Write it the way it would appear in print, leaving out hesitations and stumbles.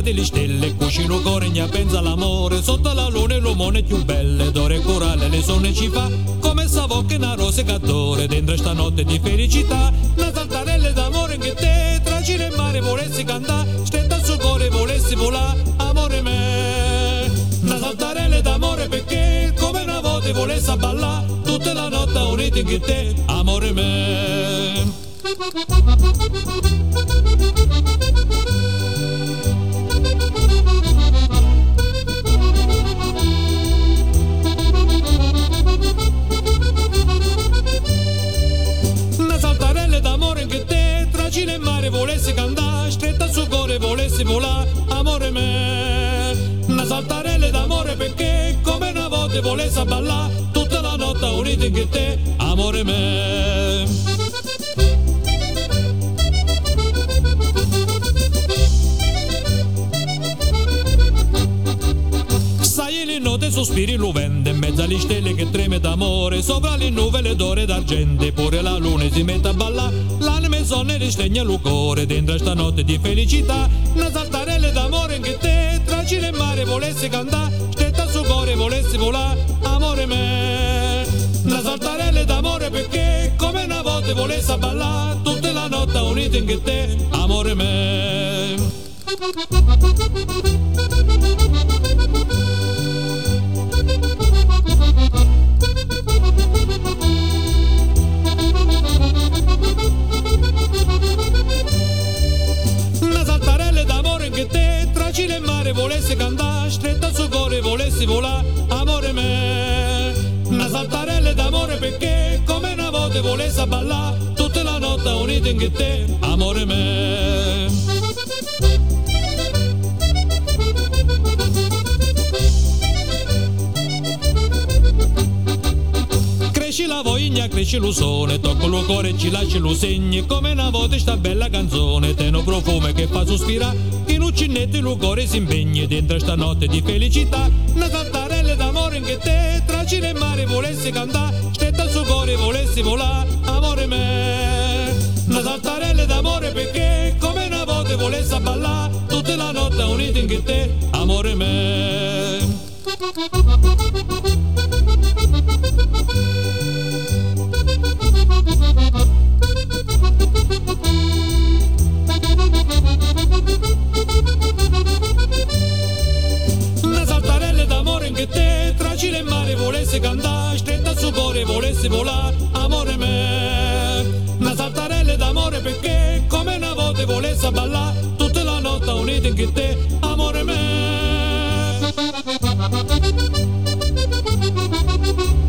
guardi le stelle, cucino cuore e pensa all'amore, sotto la luna e l'uomo più belle, d'ore corale le sonne ci fa, come savocche una rosicatore, dentro stanotte di felicità, una saltarelle d'amore che te, tra cielo e mare volessi cantare, stretta al suo cuore volessi volare, amore me, una saltarelle d'amore perché, come una volta volessi ballare, tutta la notte uniti in te, amore me. Una saltarella d'amore che te, tra cielo e mare volessi cantare, stretta al suo cuore volessi volare, amore me. Una saltarella d'amore perché, come una volta volessi ballare, tutta la notte uniti in te, amore me. Le note sospiri l'uvente, in mezzo alle stelle che treme d'amore, sopra le nuvole d'ore d'argente, pure la luna si mette a ballare, l'anima e sonne ristegna il cuore, dentro sta notte di felicità, una saltarella d'amore che te, tra cielo e mare volessi cantare, stretta al suo cuore volessi volare, amore me. Una saltarella d'amore perché, come una volta volessi ballare, tutta la notte unita in te, amore me. Una saltarella d'amore che te, tra cielo e mare volessi cantare, stretta al suo cuore volessi volare, amore me. Una saltarella d'amore perché, come una volta volessi ballare, tutta la notte unita in te, amore me. Cresci la voglia, cresci lo sole, tocco il cuore e ci lasci lo segni, come una volta sta bella canzone, te un profumo che fa sospirare, che in uccinetti il cuore si impegni, dentro sta notte di felicità, una saltarella d'amore che te, tra cielo e mare volessi cantare, stretta al suo cuore volessi volare, amore me. Una saltarella d'amore perché, come una volta volessi ballare, tutta la notte unita in te, amore me. Una saltarella d'amore che te, tra cielo e mare volessi cantare, stretta al suo cuore volessi volare, amore me. Una saltarella d'amore perché, come una volta volessi ballare, tutta la notte unita in te, amore me.